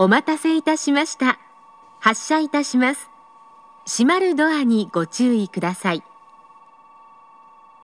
お待たせいたしました。発車いたします。閉まるドアにご注意ください。